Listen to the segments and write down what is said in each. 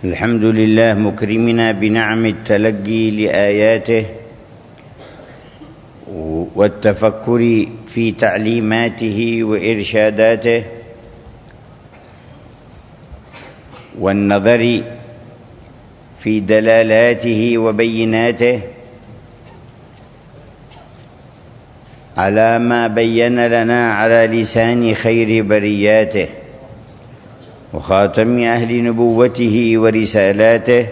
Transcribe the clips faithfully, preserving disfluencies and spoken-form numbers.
الحمد لله مكرمنا بنعم التلقي لآياته والتفكر في تعليماته وإرشاداته والنظر في دلالاته وبيناته على ما بين لنا على لسان خير برياته وخاتم أهل نبوته ورسالاته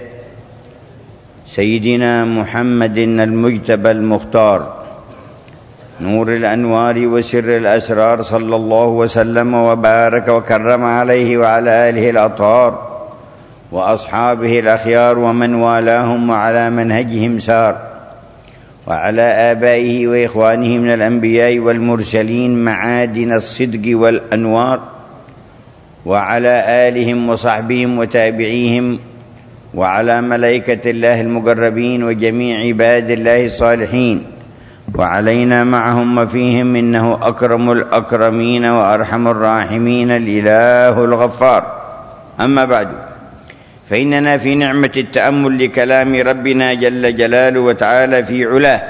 سيدنا محمد المجتبى المختار نور الأنوار وسر الأسرار، صلى الله وسلم وبارك وكرم عليه وعلى آله الأطهار وأصحابه الأخيار ومن والاهم وعلى منهجهم سار، وعلى آبائه وإخوانه من الأنبياء والمرسلين معادن الصدق والأنوار، وعلى آلهم وصحبهم وتابعيهم، وعلى ملائكة الله المقربين وجميع عباد الله الصالحين، وعلينا معهم وفيهم، إنه أكرم الأكرمين وأرحم الراحمين الإله الغفار. أما بعد، فإننا في نعمة التأمل لكلام ربنا جل جلاله وتعالى في علاه.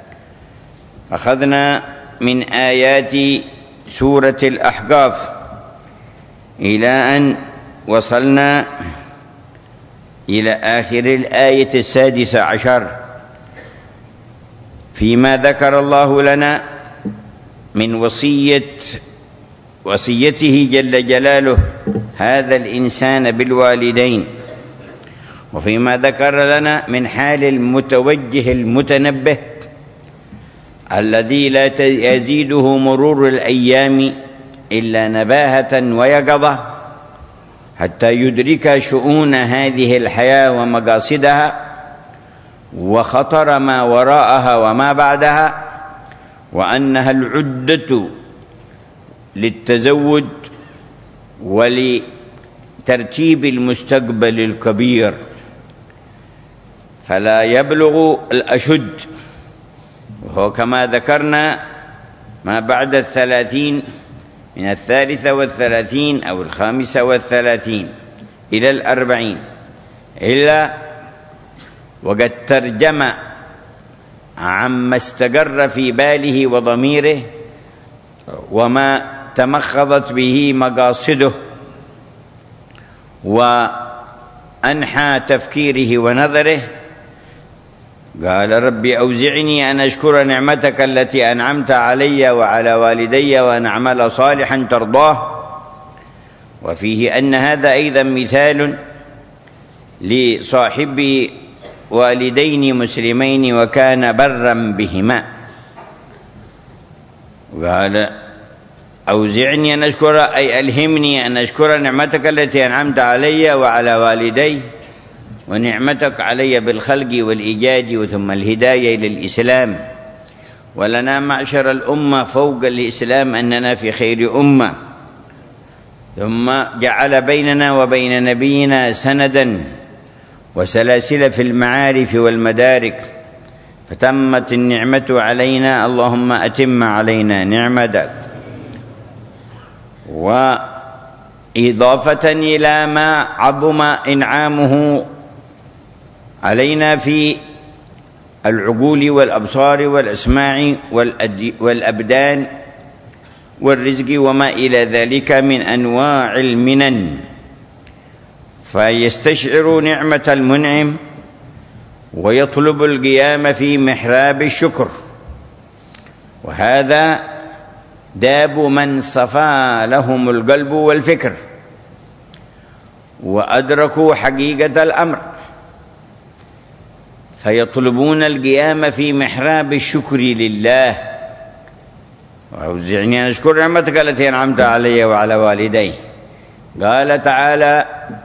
أخذنا من آيات سورة الأحقاف إلى أن وصلنا إلى آخر الآية السادسة عشر، فيما ذكر الله لنا من وصية وصيته جل جلاله هذا الإنسان بالوالدين، وفيما ذكر لنا من حال المتوجه المتنبه الذي لا يزيده مرور الأيام إلا نباهة ويقظة حتى يدرك شؤون هذه الحياة ومقاصدها وخطر ما وراءها وما بعدها، وأنها العدة للتزود ولترتيب المستقبل الكبير، فلا يبلغ الأشد، وهو كما ذكرنا ما بعد الثلاثين من الثالثة والثلاثين أو الخامسة والثلاثين إلى الأربعين، إلا وقد ترجم عما استقر في باله وضميره وما تمخضت به مقاصده وأنحى تفكيره ونظره. قال: ربي أوزعني أن أشكر نعمتك التي أنعمت علي وعلى والدي وأن أعمل صالحا ترضاه. وفيه أن هذا أيضا مثال لصاحب والدين مسلمين وكان برا بهما. قال: أوزعني أن أشكر، أي ألهمني أن أشكر نعمتك التي أنعمت علي وعلى والدي، ونعمتك علي بالخلق والإيجاد وثم الهداية إلى الإسلام. ولنا معشر الأمة فوق الإسلام أننا في خير أمة، ثم جعل بيننا وبين نبينا سندا وسلاسل في المعارف والمدارك، فتمت النعمة علينا، اللهم أتم علينا نعمتك. وإضافة إلى ما عظم إنعامه علينا في العقول والأبصار والأسماع والأبدان والرزق وما إلى ذلك من أنواع المنن، فيستشعر نعمة المنعم ويطلب القيام في محراب الشكر. وهذا داب من صفى لهم القلب والفكر وأدركوا حقيقة الأمر، فيطلبون القيام في محراب الشكر لله. وأوزعني أن أشكر نعمتك التي أنعمت علي وعلى والدي. قال تعالى: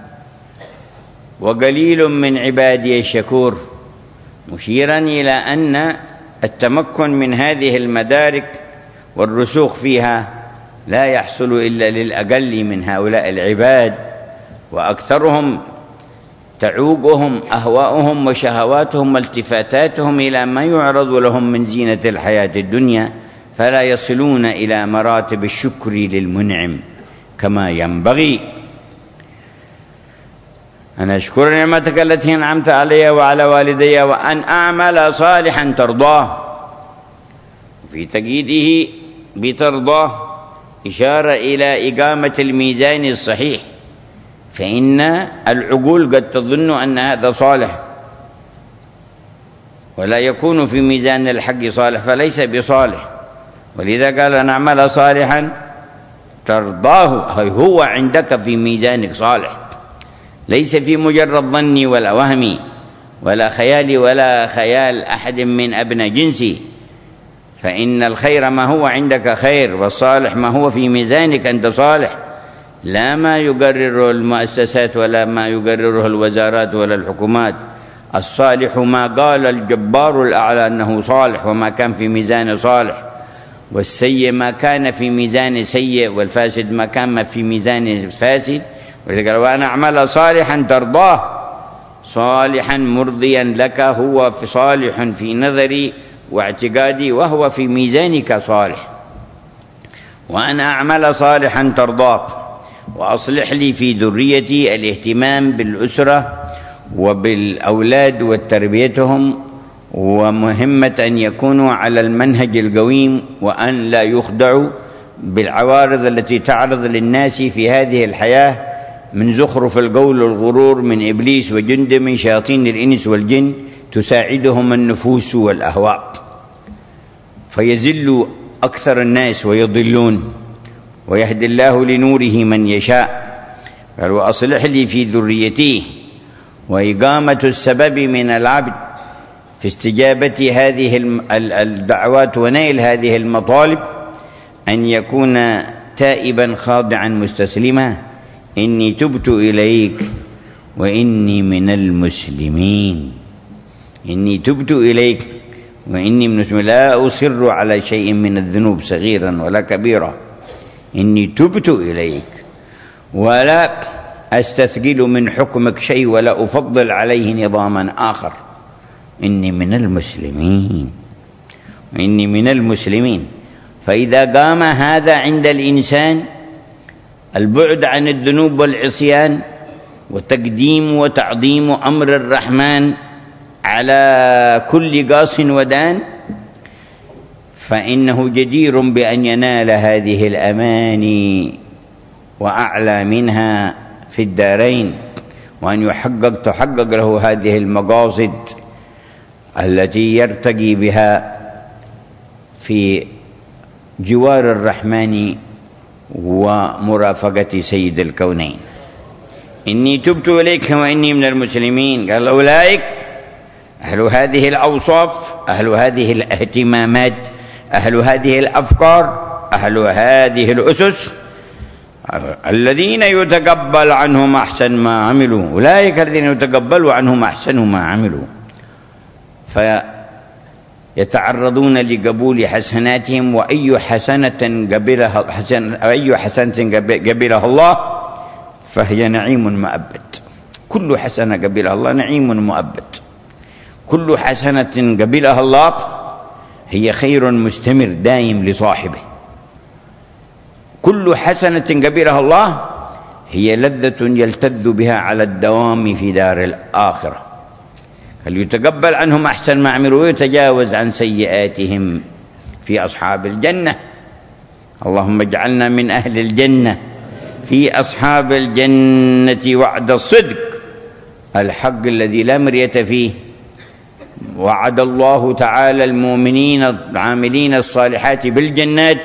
وقليل من عبادي الشكور، مشيرا إلى أن التمكن من هذه المدارك والرسوخ فيها لا يحصل إلا للأقل من هؤلاء العباد، وأكثرهم تعوقهم أهواؤهم وشهواتهم والتفاتاتهم إلى ما يعرض لهم من زينة الحياة الدنيا، فلا يصلون إلى مراتب الشكر للمنعم كما ينبغي. أن أشكر نعمتك التي أنعمت علي وعلى والدي وأن أعمل صالحا ترضاه. في تقييده بترضاه إشارة إلى إقامة الميزان الصحيح، فإن العقول قد تظن أن هذا صالح ولا يكون في ميزان الحق صالح فليس بصالح، ولذا قال أن أعمل صالحا ترضاه، هو عندك في ميزانك صالح، ليس في مجرد ظني ولا وهمي ولا خيالي ولا خيال أحد من أبناء جنسي، فإن الخير ما هو عندك خير، والصالح ما هو في ميزانك أنت صالح، لا ما يقرره المؤسسات ولا ما يقرره الوزارات ولا الحكومات. الصالح ما قال الجبار الأعلى أنه صالح وما كان في ميزان صالح، والسيء ما كان في ميزان سيء، والفاسد ما كان في ميزان فاسد. ولذلك قال وأنا أعمل صالحا ترضاه، صالحا مرضيا لك، هو في صالح في نظري واعتقادي وهو في ميزانك صالح. وأنا أعمل صالحا ترضاه وأصلح لي في ذريتي الاهتمام بالأسرة وبالأولاد وتربيتهم، ومهمة أن يكونوا على المنهج القويم وأن لا يخدعوا بالعوارض التي تعرض للناس في هذه الحياة من زخرف القول والغرور من إبليس وجند من شياطين الإنس والجن تساعدهم النفوس والأهواء، فيزل أكثر الناس ويضلون، ويهدي الله لنوره من يشاء. قال وأصلح لي في ذريتي، وإقامة السبب من العبد في استجابة هذه الدعوات ونيل هذه المطالب أن يكون تائبا خاضعا مستسلما، إني تبت إليك وإني من المسلمين، إني تبت إليك وإني من المسلمين، لا أصر على شيء من الذنوب صغيرا ولا كبيرا، إني تبت إليك ولا أستثقل من حكمك شيء ولا أفضل عليه نظاما آخر، إني من المسلمين وإني من المسلمين. فإذا قام هذا عند الإنسان البعد عن الذنوب والعصيان وتقديم وتعظيم أمر الرحمن على كل قاص ودان، فإنه جدير بأن ينال هذه الأماني وأعلى منها في الدارين، وأن يحقق تحقق له هذه المقاصد التي يرتقي بها في جوار الرحمن ومرافقة سيد الكونين. إني تبت إليك وإني من المسلمين. قال أولئك أهل هذه الأوصاف، أهل هذه الاهتمامات، أهل هذه الأفكار، أهل هذه الأسس، الذين يتقبل عنهم أحسن ما عملوا، أولئك الذين يتقبل عنهم أحسن ما عملوا، فيتعرضون لقبول حسناتهم، وأي حسنة قبلها حسن أي حسنة قبلها الله فهي نعيم مؤبد. كل حسنة قبلها الله نعيم مؤبد، كل حسنة قبلها الله هي خير مستمر دائم لصاحبه، كل حسنة قبلها الله هي لذة يلتذ بها على الدوام في دار الآخرة. فليتقبل عنهم أحسن ما عملوا ويتجاوز عن سيئاتهم في أصحاب الجنة. اللهم اجعلنا من أهل الجنة في أصحاب الجنة وعد الصدق الحق الذي لا مرية فيه. وعد الله تعالى المؤمنين العاملين الصالحات بالجنات،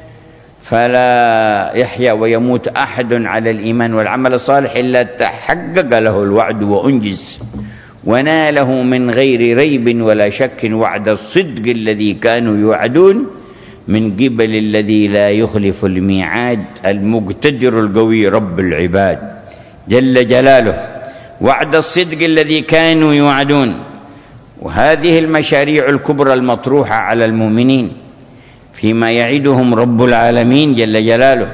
فلا يحيا ويموت أحد على الإيمان والعمل الصالح إلا تحقق له الوعد وأنجز وناله من غير ريب ولا شك وعد الصدق الذي كانوا يوعدون من قبل الذي لا يخلف الميعاد المقتدر القوي رب العباد جل جلاله، وعد الصدق الذي كانوا يوعدون. وهذه المشاريع الكبرى المطروحة على المؤمنين فيما يعدهم رب العالمين جل جلاله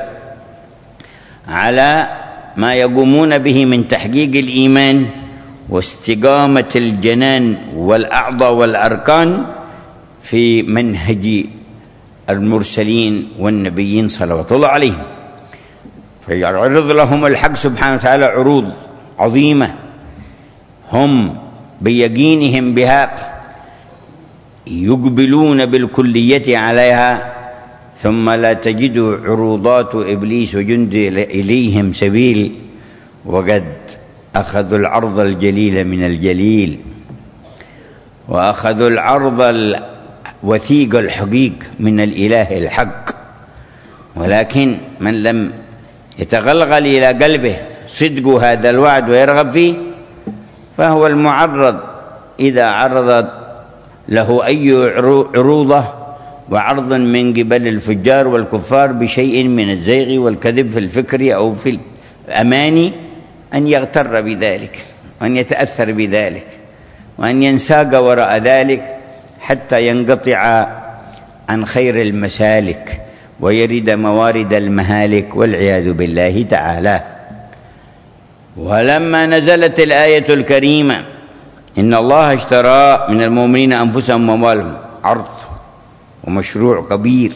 على ما يقومون به من تحقيق الإيمان واستقامة الجنان والأعضاء والأركان في منهج المرسلين والنبيين صلوات الله عليهم، فيعرض لهم الحق سبحانه وتعالى عروض عظيمة هم بيقينهم بها يقبلون بالكلية عليها، ثم لا تجد عروضات إبليس وجند إليهم سبيل، وقد أخذوا العرض الجليل من الجليل، وأخذوا العرض الوثيق الحقيق من الإله الحق. ولكن من لم يتغلغل إلى قلبه صدق هذا الوعد ويرغب فيه، فهو المعرض إذا عرضت له أي عروضة وعرض من قبل الفجار والكفار بشيء من الزيغ والكذب في الفكر أو في الأماني، أن يغتر بذلك وأن يتأثر بذلك وأن ينساق وراء ذلك حتى ينقطع عن خير المسالك ويرد موارد المهالك والعياذ بالله تعالى. ولما نزلت الآية الكريمة إن الله اشترى من المؤمنين أنفسهم وأموالهم، عرض ومشروع كبير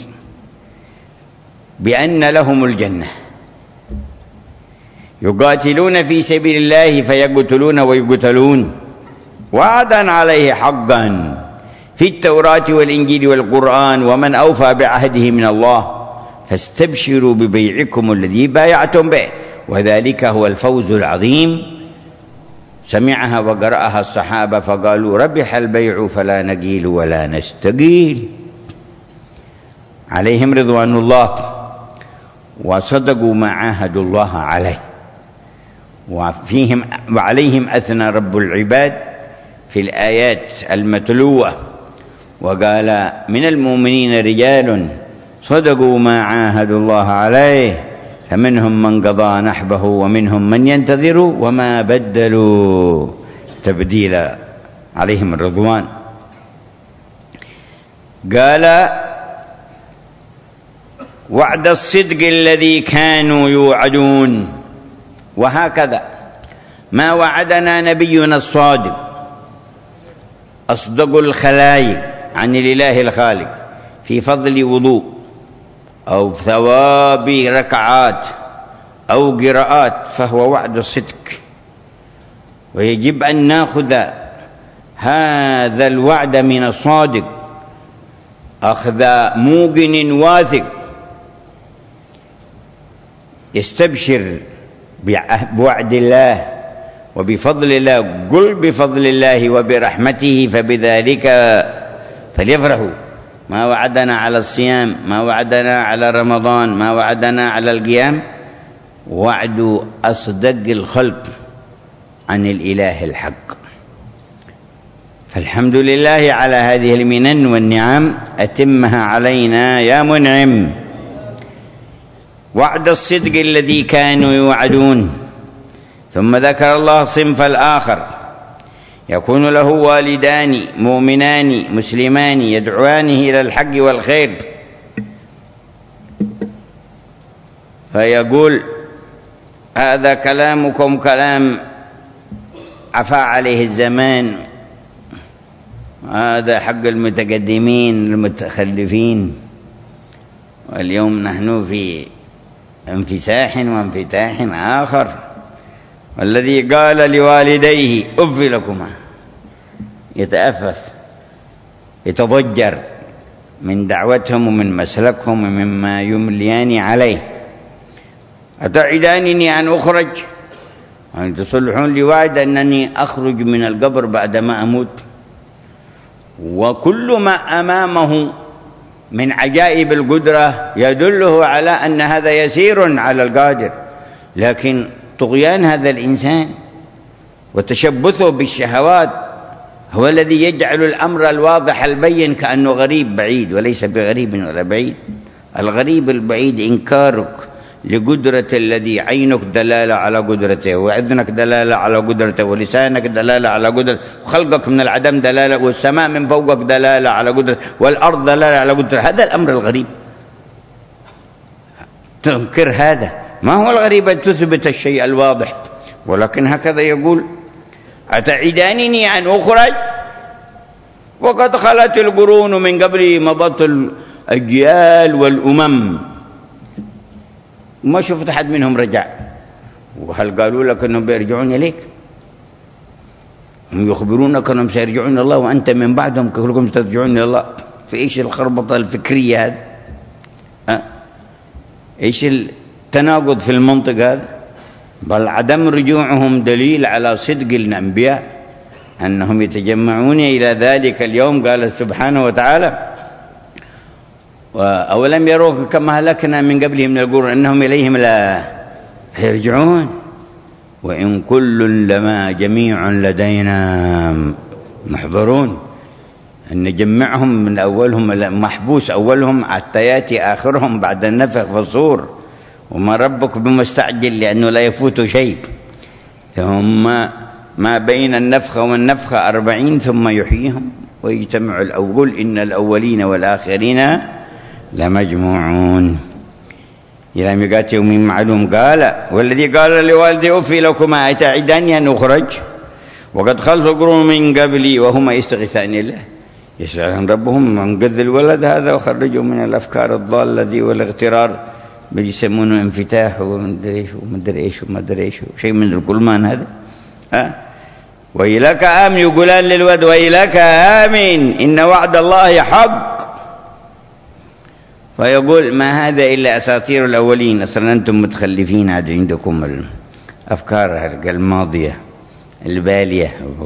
بأن لهم الجنة، يقاتلون في سبيل الله فيقتلون ويقتلون، وعدا عليه حقا في التوراة والإنجيل والقرآن، ومن أوفى بعهده من الله، فاستبشروا ببيعكم الذي بايعتم به وذلك هو الفوز العظيم. سمعها وقرأها الصحابة فقالوا ربح البيع فلا نقيل ولا نستقيل، عليهم رضوان الله، وصدقوا ما عاهدوا الله عليه. وفيهم وعليهم أثنى رب العباد في الآيات المتلوة وقال من المؤمنين رجال صدقوا ما عاهدوا الله عليه فمنهم من قضى نحبه ومنهم من ينتظر وما بدلوا تبديلا، عليهم الرضوان. قال وعد الصدق الذي كانوا يوعدون، وهكذا ما وعدنا نبينا الصادق أصدق الخلائق عن الإله الخالق في فضل وضوء أو ثواب ركعات أو قراءات، فهو وعد الصدق، ويجب أن نأخذ هذا الوعد من الصادق أخذ موقن واثق يستبشر بوعد الله وبفضل الله. قل بفضل الله وبرحمته فبذلك فليفرحوا. ما وعدنا على الصيام، ما وعدنا على رمضان، ما وعدنا على القيام، وعد أصدق الخلق عن الإله الحق. فالحمد لله على هذه المنن والنعم، أتمها علينا يا منعم. وعد الصدق الذي كانوا يوعدون. ثم ذكر الله صنف الآخر يكون له والدان مؤمنان مسلمان يدعوانه إلى الحق والخير، فيقول هذا كلامكم كلام عفا عليه الزمان، هذا حق المتقدمين المتخلفين، واليوم نحن في انفساح وانفتاح آخر. والذي قال لوالديه أف لكما، يتأفف يتضجر من دعوتهم ومن مسلكهم ومما يمليان عليه. أتعدانني أن أخرج وأن تصلحون لي وعد أنني أخرج من القبر بعدما أموت، وكل ما أمامه من عجائب القدرة يدله على أن هذا يسير على القادر، لكن طغيان هذا الإنسان وتشبثه بالشهوات هو الذي يجعل الأمر الواضح البين كأنه غريب بعيد، وليس بغريب ولا بعيد. الغريب البعيد إنكارك لقدرة الذي عينك دلالة على قدرته، وأذنك دلالة على قدرته، ولسانك دلالة على قدرته، وخلقك من العدم دلالة، والسماء من فوقك دلالة على قدرته، والأرض دلالة على قدرته. هذا الأمر الغريب، تنكر هذا. ما هو الغريب أن تثبت الشيء الواضح، ولكن هكذا يقول أتعدانني أن أخرج وقد خلت القرون من قبل، مضت الأجيال والأمم ما شفت أحد منهم رجع، وهل قالوا لك أنهم بيرجعون إليك؟ هم يخبرونك أنهم سيرجعون إلى الله وأنت من بعدهم كلكم سترجعون إلى الله. في إيش الخربطة الفكرية هذا؟ أه؟ إيش التناقض في المنطق هذا؟ بل عدم رجوعهم دليل على صدق الأنبياء أنهم يتجمعون إلى ذلك اليوم. قال سبحانه وتعالى: أولم يروا كما هلكنا من قبلهم من القرون أنهم إليهم لا يرجعون وإن كل لما جميع لدينا محضرون. أن نجمعهم من أولهم محبوس أولهم حتى يأتي آخرهم بعد النفخ في الصور، وما ربك بمستعجل لأنه لا يفوت شيء. ثم ما بين النفخة والنفخة أربعين ثم يحييهم ويجتمع الأول إن الأولين والآخرين لمجموعون إلى ميقات يوم معلوم. قال: والذي قال لوالديه أف لكما أتعداني أن أخرج وقد خلف قرون من قبلي وهما يستغيثان الله يسألهم ربهم من قذ الولد هذا وخرجوا من الأفكار الضالة ذي والاغترار بيسمونه انفتاح ومدري ايش ومدري ايش ومدري ايش شيء من الكلمان هذا. ها ويلك آمن يقولان للولد ويلك آمن إن وعد الله حق، فيقول ما هذا إلا أساطير الأولين، أصلا أنتم متخلفين عاد عندكم الأفكار الماضية البالية.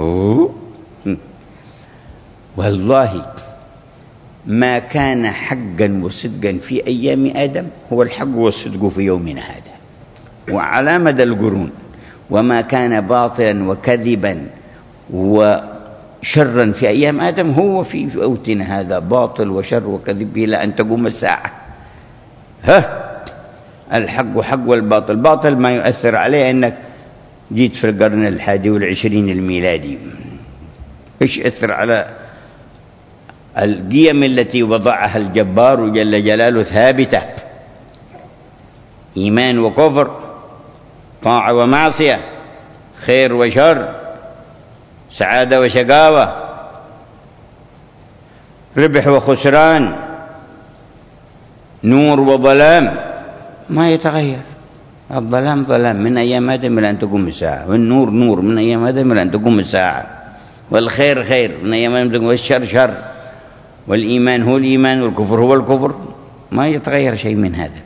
والله ما كان حقا وصدقا في أيام آدم هو الحق والصدق في يومنا هذا وعلى مدى القرون، وما كان باطلا وكذبا وشرا في أيام آدم هو في وقتنا هذا باطل وشر وكذب إلى أن تقوم الساعة. ها الحق حق والباطل باطل ما يؤثر عليه أنك جيت في القرن الحادي والعشرين الميلادي، إيش أثر على القيم التي وضعها الجبار جل جلاله ثابتة، إيمان وكفر، طاعة ومعصية، خير وشر، سعادة وشقاوة، ربح وخسران، نور وظلام، ما يتغير. الظلام ظلام من أيام آدم إلى أن تقوم الساعة، والنور نور من أيام آدم إلى أن تقوم الساعة، والخير خير من أيام آدم إلى أن تقوم، والشر شر، والإيمان هو الإيمان والكفر هو الكفر، ما يتغير شيء من هذا.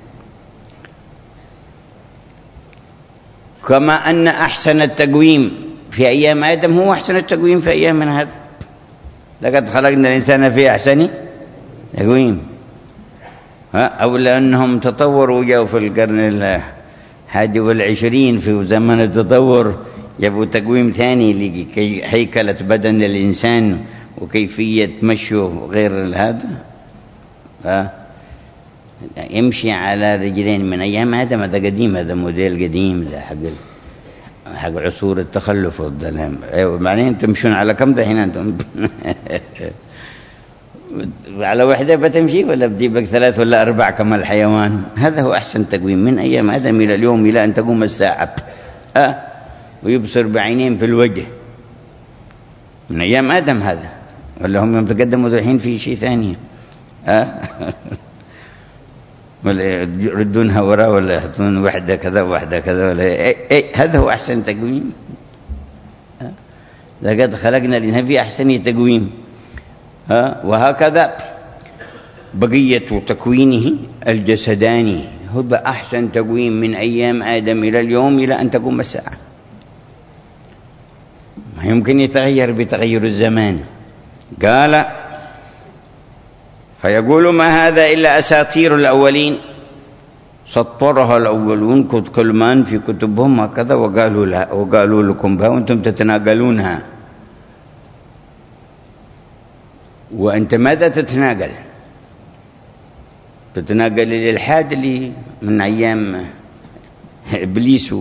كما أن أحسن التقويم في أيام آدم هو أحسن التقويم في أيام من هذا. لقد خلقنا الإنسان في أحسن تقويم. أو لأنهم تطوروا جاءوا في القرن الحادي والعشرين في زمن التطور جابوا تقويم ثاني لهيكلة بدن الإنسان وكيفية مشيه غير هذا. يمشي على رجلين من أيام آدم، هذا قديم، هذا موديل قديم حق حق عصور التخلف والظلام. بعدين تمشون على كم دحين أنتم؟ على وحدة بتمشي ولا بجيبك ثلاث ولا أربع كما الحيوان؟ هذا هو أحسن تقويم من أيام آدم إلى اليوم إلى أن تقوم الساعة. أه ويبصر بعينين في الوجه من أيام آدم هذا، ولا هم يتقدموا الحين في شيء ثاني؟ أه ولا يردونها وراء ولا يحطون واحدة كذا وواحدة كذا ولا أي أي هذا هو أحسن تقويم. أه لقد خلقنا الإنسان في أحسن تقويم. أه وهكذا بقية تكوينه الجسداني هذا أحسن تقويم من أيام آدم إلى اليوم إلى أن تقوم الساعة. ما يمكن يتغير بتغير الزمان. قال فيقول ما هذا إلا أساطير الأولين سطرها الأولون كلمان في كتبهم هكذا وقالوا لا وقالوا لكم بها وأنتم تتناقلونها. وأنت ماذا تتناقل؟ تتناقل الإلحاد اللي من أيام إبليس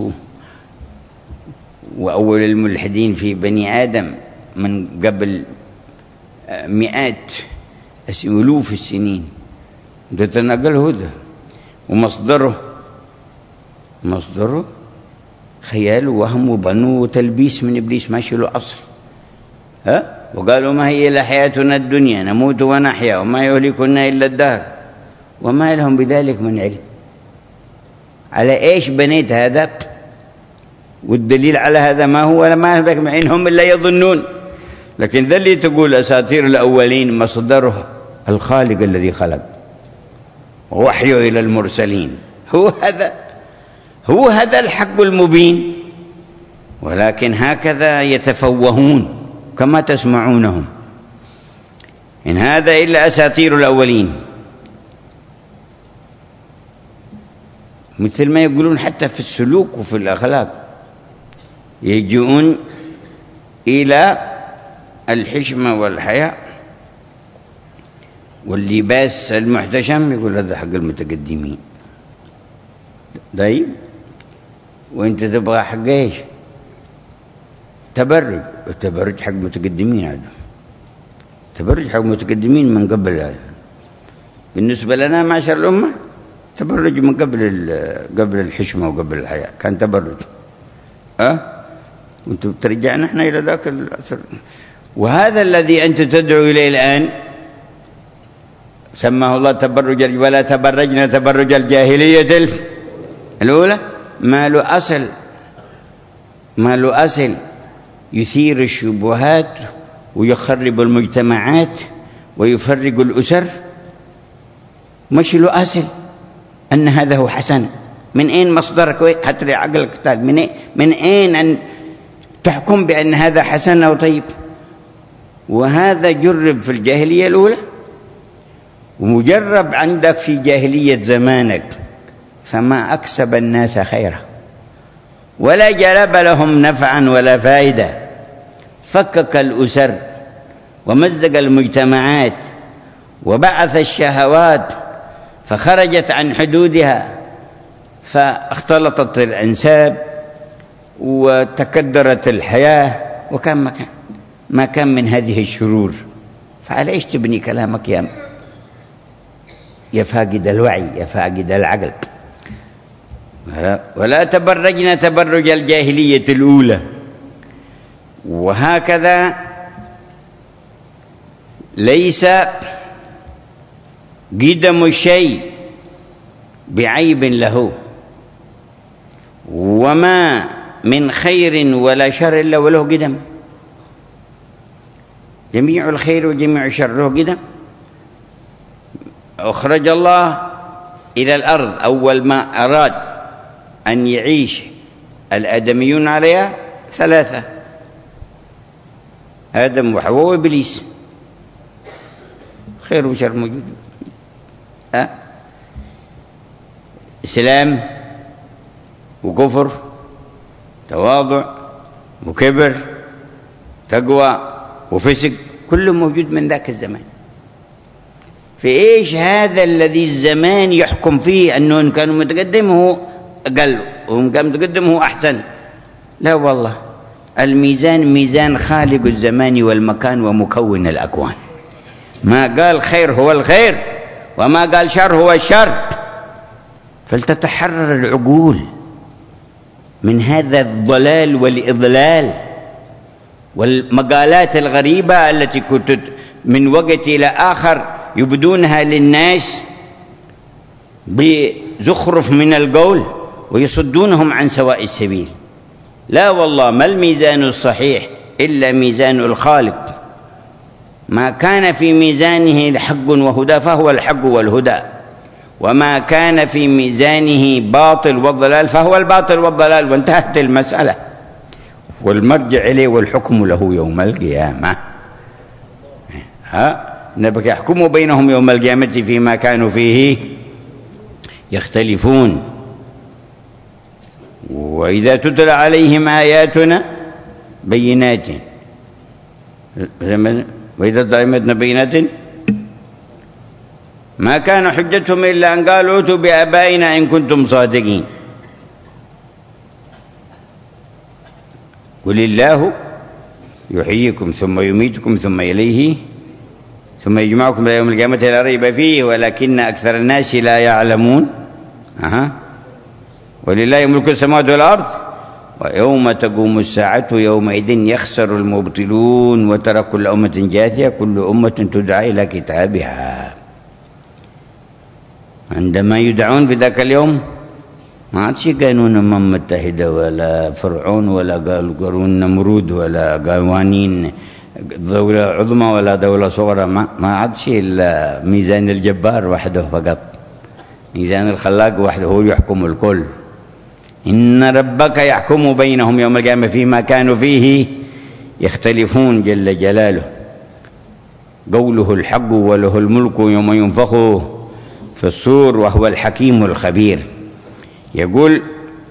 وأول الملحدين في بني آدم من قبل مئات ألوف السنين. تتناقل هذا ومصدره مصدره خيال وهم وظن وتلبيس من إبليس ماشي له أصل. ها وقالوا ما هي إلا حياتنا الدنيا نموت ونحيا وما يهلكنا إلا الدهر وما لهم بذلك من علم. على إيش بنيت هذا؟ والدليل على هذا ما هو ما إن هم إلا يظنون. لكن ذا اللي تقول أساطير الأولين مصدره الخالق الذي خلق ووحيه إلى المرسلين، هو هذا هو هذا الحق المبين. ولكن هكذا يتفوهون كما تسمعونهم، إن هذا إلا أساطير الأولين، مثل ما يقولون حتى في السلوك وفي الأخلاق، يجيئون إلى الحشمة والحياء واللباس المحتشم، يقول هذا حق المتقدمين. طيب وانت تبغى حق ايش؟ تبرج. التبرج حق متقدمين، هذا تبرج حق متقدمين من قبل. هذا بالنسبة لنا معشر الأمة تبرج من قبل قبل الحشمة وقبل الحياء، كان تبرج. أه؟ وانتم ترجعنا احنا إلى ذاك الأثر. وهذا الذي أنت تدعو إليه الآن سماه الله تبرج، ولا تبرجنا تبرج الجاهلية الأولى، ما له أصل، ما له أصل، يثير الشبهات ويخرب المجتمعات ويفرق الأسر، مش له أصل أن هذا هو حسن. من أين مصدرك حتى لعقلك تعال؟ من أين من أين أن تحكم بأن هذا حسن أو طيب؟ وهذا جرب في الجاهلية الأولى ومجرب عندك في جاهلية زمانك، فما أكسب الناس خيرا ولا جلب لهم نفعا ولا فائدة، فكك الأسر ومزق المجتمعات وبعث الشهوات فخرجت عن حدودها، فاختلطت الأنساب وتكدرت الحياة، وكان ما كان ما كان من هذه الشرور. فعلى إيش تبني كلامك يا يا فاقد الوعي يا فاقد العقل؟ ولا تبرجنا تبرج الجاهلية الأولى. وهكذا ليس قدم الشيء بعيب له، وما من خير ولا شر إلا وله قدم. جميع الخير وجميع الشر له قدم. أخرج الله إلى الأرض أول ما أراد أن يعيش الآدميون عليها ثلاثة: آدم وحواء وإبليس. خير وشر موجود. أه؟ إسلام وكفر، تواضع وكبر، تقوى وفسق، كله موجود من ذاك الزمان. فإيش هذا الذي الزمان يحكم فيه أنه إن كان متقدم هو أقل وإن كان متقدم هو أحسن؟ لا والله، الميزان ميزان خالق الزمان والمكان ومكون الأكوان. ما قال خير هو الخير وما قال شر هو الشر. فلتتحرر العقول من هذا الضلال والإضلال والمقالات الغريبة التي كنت من وقت إلى آخر يبدونها للناس بزخرف من القول ويصدونهم عن سواء السبيل. لا والله، ما الميزان الصحيح إلا ميزان الخالق. ما كان في ميزانه الحق وهدى فهو الحق والهدى، وما كان في ميزانه باطل والضلال فهو الباطل والضلال، وانتهت المسألة. والمرجع إليه والحكم له يوم القيامة. ها نبك يحكموا بينهم يوم القيامة فيما كانوا فيه يختلفون. وإذا تتلى عليهم آياتنا بينات، وإذا ضربتنا بينات ما كان حجتهم إلا أن قالوا ائتوا بآبائنا إن كنتم صادقين. قل الله يحييكم ثم يميتكم ثم إليه ثم يجمعكم إلى يوم القيامة لا ريب فيه ولكن أكثر الناس لا يعلمون. أها ولله ملك السماوات والأرض ويوم تقوم الساعة يومئذ يخسر المبطلون وترى كل أمة جاثية كل أمة تدعى إلى كتابها. عندما يدعون في ذاك اليوم ما عاد شي قانون الأمم المتحدة ولا فرعون ولا قانون نمرود ولا قوانين دولة عظمى ولا دولة صغرى، ما عاد شي إلا ميزان الجبار وحده فقط، ميزان الخلاق وحده هو يحكم الكل. إن ربك يحكم بينهم يوم القيامة فيما كانوا فيه يختلفون جل جلاله. قوله الحق وله الملك يوم ينفخ في الصور وهو الحكيم الخبير. يقول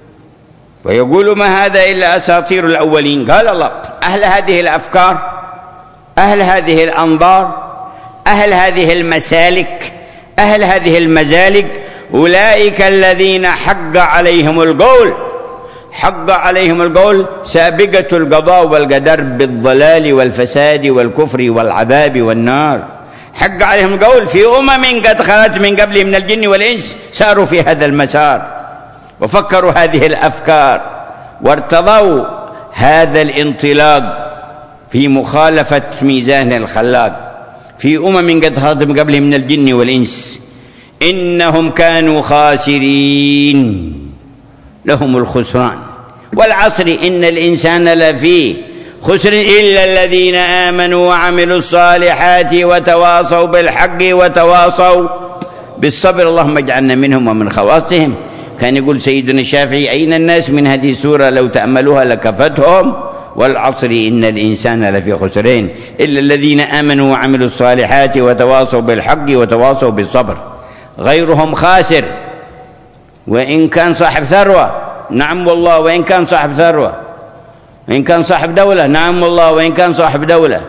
ويقول ما هذا إلا أساطير الأولين. قال الله أهل هذه الأفكار، أهل هذه الأنظار، أهل هذه المسالك، أهل هذه المزالق، أولئك الذين حق عليهم القول، حق عليهم القول سابقة القضاء والقدر بالضلال والفساد والكفر والعذاب والنار. حق عليهم القول في أمم قد خلت من قبل من الجن والإنس ساروا في هذا المسار وفكروا هذه الأفكار وارتضوا هذا الانطلاق في مخالفة ميزان الخلاق. في أمم قد خلت من قبل من الجن والإنس إنهم كانوا خاسرين لهم الخسران. والعصر إن الإنسان لفي خسر إلا الذين آمنوا وعملوا الصالحات وتواصوا بالحق وتواصوا بالصبر. اللهم اجعلنا منهم ومن خواصهم. كان يقول سيدنا الشافعي أين الناس من هذه السورة لو تأملوها لكفتهم. والعصر إن الإنسان لفي خسرين إلا الذين آمنوا وعملوا الصالحات وتواصوا بالحق وتواصوا بالصبر. غيرهم خاسر وإن كان صاحب ثروة، نعم والله، وإن كان صاحب ثروة، وإن كان صاحب دولة، نعم والله، وإن كان صاحب دولة،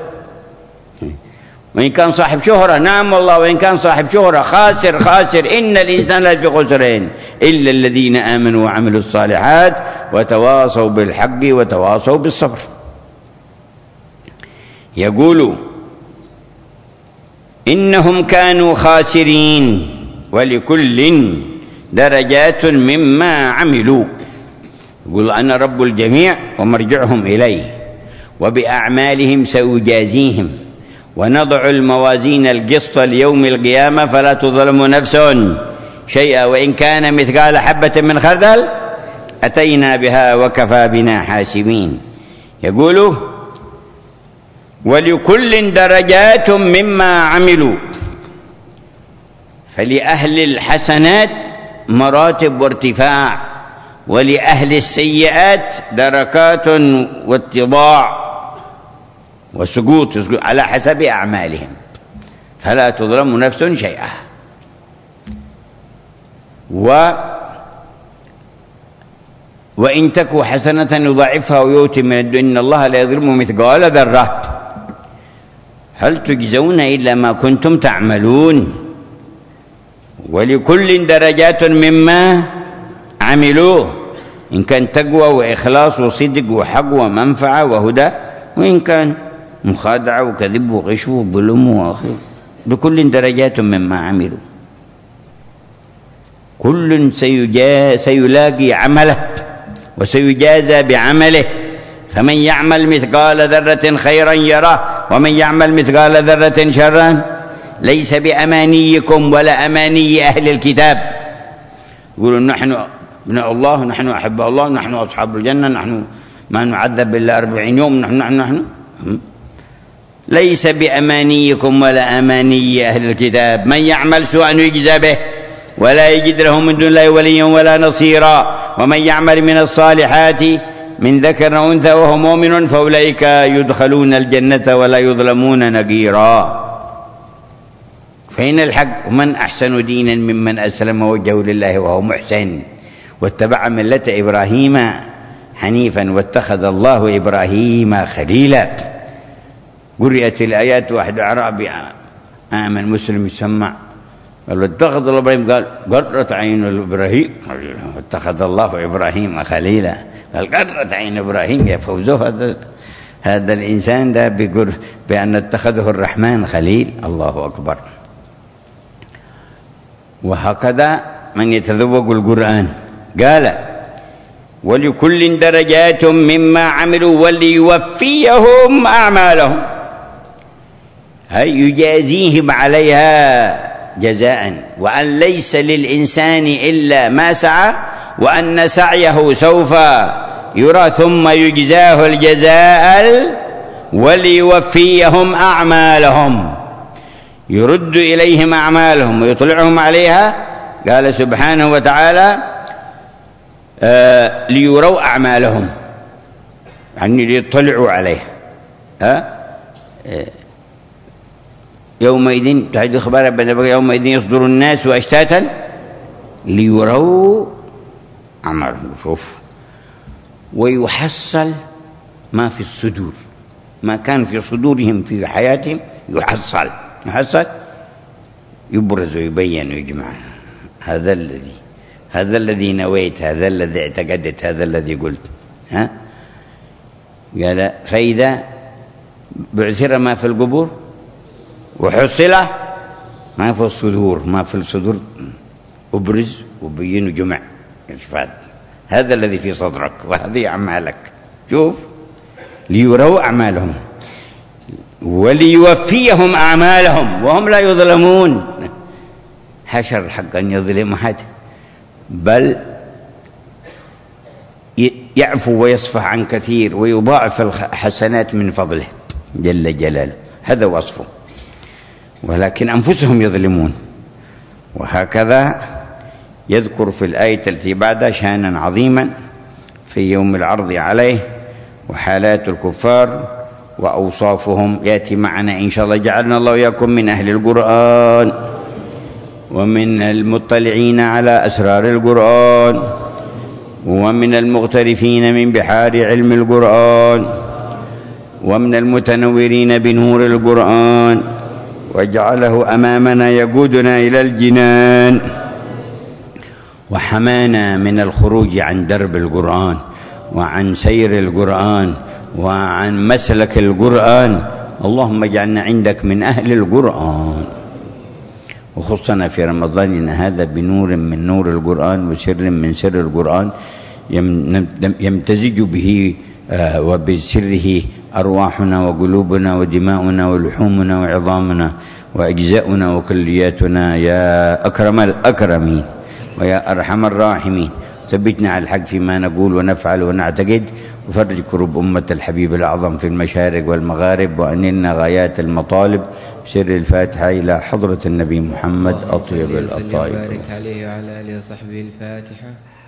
وإن كان صاحب شهرة، نعم والله، وإن كان صاحب شهرة، خاسر خاسر. إن الإنسان لفي خسرين إلا الذين آمنوا وعملوا الصالحات وتواصوا بالحق وتواصوا بالصبر. يقول إنهم كانوا خاسرين ولكل درجات مما عملوا. يقول أنا رب الجميع ومرجعهم إليه وبأعمالهم سأجازيهم ونضع الموازين القسط ليوم القيامة فلا تظلم نفس شيئا وإن كان مثقال حبة من خردل أتينا بها وكفى بنا حاسبين. يقول ولكل درجات مما عملوا. فلأهل الحسنات مراتب وارتفاع، ولأهل السيئات دركات واتضاع وسقوط على حسب أعمالهم فلا تظلم نفس شيئا. و وإن تك حسنة يضاعفها ويؤتي من الدنيا إن الله لا يظلم مثقال ذرة هل تجزون إلا ما كنتم تعملون. ولكل درجات مما عملوه إن كان تقوى وإخلاص وصدق وحق ومنفعة وهدى، وإن كان مخادعة وكذب وغش وظلم وآخر. لكل درجات مما عملوا. كل سيلاقي عمله وسيجازى بعمله. فمن يعمل مثقال ذرة خيرا يره ومن يعمل مثقال ذرة شرا. ليس بأمانيكم ولا أماني أهل الكتاب. يقولون نحن ابناء الله، نحن أحباء الله، نحن أصحاب الجنة، نحن ما نعذب إلا أربعين يوم، نحن نحن نحن ليس بأمانيكم ولا أماني أهل الكتاب. من يعمل سوءا يجزى به ولا يجد له من دون الله وليا ولا نصيرا. ومن يعمل من الصالحات من ذكر أو أنثى وهو مؤمن فأولئك يدخلون الجنة ولا يظلمون نقيرا. فإن الحق ومن أحسن دينا ممن أسلم وجهه لله وهو محسن واتبع ملة إبراهيم حنيفا واتخذ الله إبراهيم خليلا. قرأت الآيات واحد أعرابي آمن مسلم يسمع قال اتخذ الله إبراهيم، قال قرت عين إبراهيم واتخذ الله إبراهيم خليلا. قال قرت عين إبراهيم. يفوزه هذا هذا الإنسان ده بيقول بأن اتخذه الرحمن خليل. الله أكبر. وهكذا من يتذوق القرآن قال ولكل درجات مما عملوا وليوفيهم أعمالهم هي يجازيهم عليها جزاء. وأن ليس للإنسان إلا ما سعى وأن سعيه سوف يرى ثم يجزاه الجزاء وليوفيهم أعمالهم، يرد إليهم أعمالهم ويطلعهم عليها. قال سبحانه وتعالى آه ليروا أعمالهم، يعني ليطلعوا عليها. آه يومئذ تعيد خبر بن يومئذ يصدر الناس أشتاتا ليروا أعمالهم. شوف، ويحصل ما في الصدور، ما كان في صدورهم في حياتهم يحصل يحصل يبرز ويبين ويجمع. هذا الذي هذا الذي نويت، هذا الذي اعتقدت، هذا الذي قلت. ها قال فإذا بعثر ما في القبور وحصل ما في الصدور، ما في الصدور أبرز وبين وجمع. هذا الذي في صدرك وهذه أعمالك. شوف، ليروا أعمالهم وليوفيهم أعمالهم وهم لا يظلمون. حاشا الحق أن يظلم أحد، بل يعفو ويصفح عن كثير ويضاعف الحسنات من فضله جل جلاله. هذا وصفه، ولكن أنفسهم يظلمون. وهكذا يذكر في الآية التي بعدها شأنا عظيما في يوم العرض عليه وحالات الكفار وأوصافهم. يأتي معنا إن شاء الله. جعلنا الله وإياكم من أهل القرآن ومن المطلعين على أسرار القرآن ومن المغترفين من بحار علم القرآن ومن المتنورين بنور القرآن، واجعله أمامنا يقودنا إلى الجنان، وحمانا من الخروج عن درب القرآن وعن سير القرآن وعن مسلك القرآن. اللهم اجعلنا عندك من أهل القرآن، وخصنا في رمضان هذا بنور من نور القرآن وسر من سر القرآن يمتزج به وبسره أرواحنا وقلوبنا ودماؤنا ولحومنا وعظامنا وأجزاؤنا وكلياتنا يا أكرم الأكرمين ويا أرحم الراحمين. ثبتنا على الحق فيما نقول ونفعل ونعتقد، وفرج كرب أمة الحبيب الأعظم في المشارق والمغارب، وأنلنا غايات المطالب. سر الفاتحة إلى حضرة النبي محمد أطيب الأطايب. بارك عليه وعلى آله وصحبه. الفاتحة.